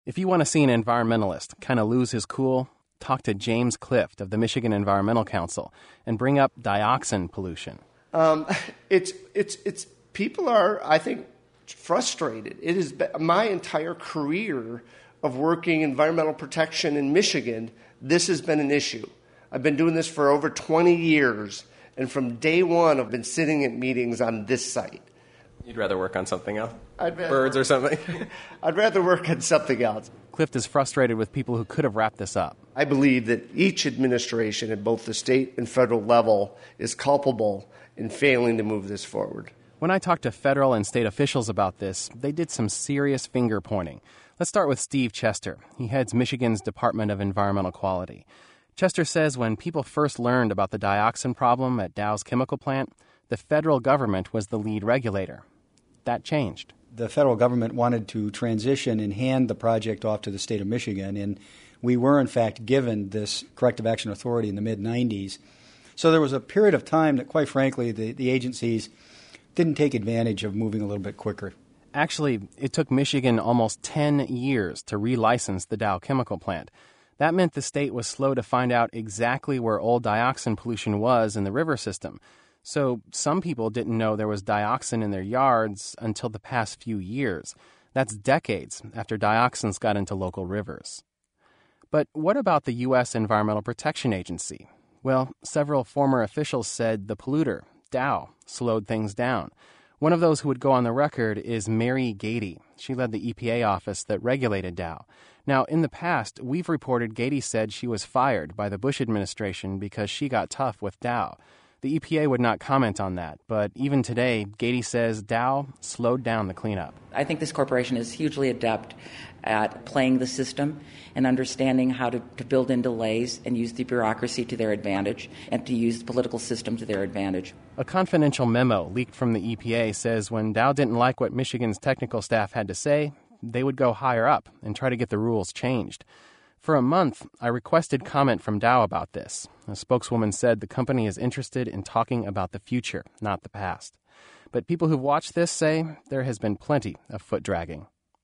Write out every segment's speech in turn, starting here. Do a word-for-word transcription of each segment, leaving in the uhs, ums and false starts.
If you want to see an environmentalist kind of lose his cool, talk to James Clift of the Michigan Environmental Council and bring up dioxin pollution. Um, it's, it's, it's, people are, I think, frustrated. It has been my entire career of working environmental protection in Michigan. This has been an issue. I've been doing this for over twenty years, and from day one, I've been sitting at meetings on this site. You'd rather work on something else? I'd rather, Birds or something? I'd rather work on something else. Clift is frustrated with people who could have wrapped this up. I believe that each administration at both the state and federal level is culpable in failing to move this forward. When I talked to federal and state officials about this, they did some serious finger-pointing. Let's start with Steve Chester. He heads Michigan's Department of Environmental Quality. Chester says when people first learned about the dioxin problem at Dow's chemical plant, the federal government was the lead regulator. That changed. The federal government wanted to transition and hand the project off to the state of Michigan, and we were, in fact, given this corrective action authority in the mid nineties. So there was a period of time that, quite frankly, the, the agencies didn't take advantage of moving a little bit quicker. Actually, it took Michigan almost ten years to relicense the Dow chemical plant. That meant the state was slow to find out exactly where old dioxin pollution was in the river system. So some people didn't know there was dioxin in their yards until the past few years. That's decades after dioxins got into local rivers. But what about the U S Environmental Protection Agency? Well, several former officials said the polluter, Dow, slowed things down. One of those who would go on the record is Mary Gady. She led the E P A office that regulated Dow. Now, in the past, we've reported Gady said she was fired by the Bush administration because she got tough with Dow. The E P A would not comment on that, but even today, Gady says Dow slowed down the cleanup. I think this corporation is hugely adept at playing the system and understanding how to, to build in delays and use the bureaucracy to their advantage and to use the political system to their advantage. A confidential memo leaked from the E P A says when Dow didn't like what Michigan's technical staff had to say, they would go higher up and try to get the rules changed. For a month, I requested comment from Dow about this. A spokeswoman said the company is interested in talking about the future, not the past. But people who've watched this say there has been plenty of foot dragging.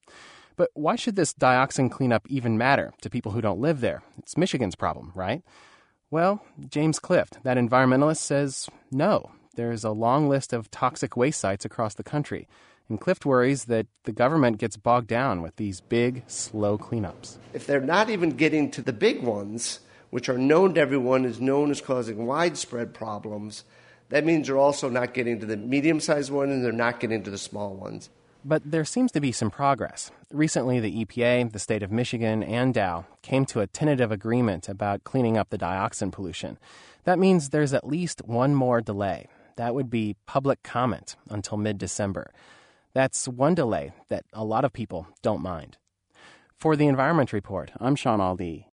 But why should this dioxin cleanup even matter to people who don't live there? It's Michigan's problem, right? Well, James Clift, that environmentalist, says no. There's a long list of toxic waste sites across the country. And Clift worries that the government gets bogged down with these big, slow cleanups. If they're not even getting to the big ones, which are known to everyone, is known as causing widespread problems, that means they're also not getting to the medium-sized ones and they're not getting to the small ones. But there seems to be some progress. Recently, the E P A, the state of Michigan, and Dow came to a tentative agreement about cleaning up the dioxin pollution. That means there's at least one more delay. That would be public comment until mid-December. That's one delay that a lot of people don't mind. For the Environment Report, I'm Sean Aldi.